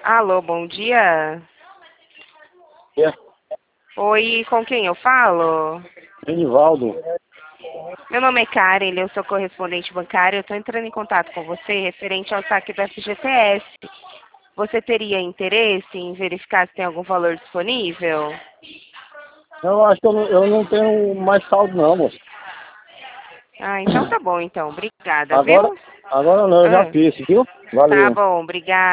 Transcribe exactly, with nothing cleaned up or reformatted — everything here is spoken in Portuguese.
Alô, bom dia. É, Oi, com quem eu falo? Edivaldo. Meu nome é Karen, eu sou correspondente bancário. Eu estou entrando em contato com você referente ao saque do F G T S. Você teria interesse em verificar se tem algum valor disponível? Eu acho que eu não, eu não tenho mais saldo não, moço. Ah, então tá bom, então. Obrigada, Agora, viu? agora não, eu já Ah, fiz, viu? tá Valeu. bom, obrigada.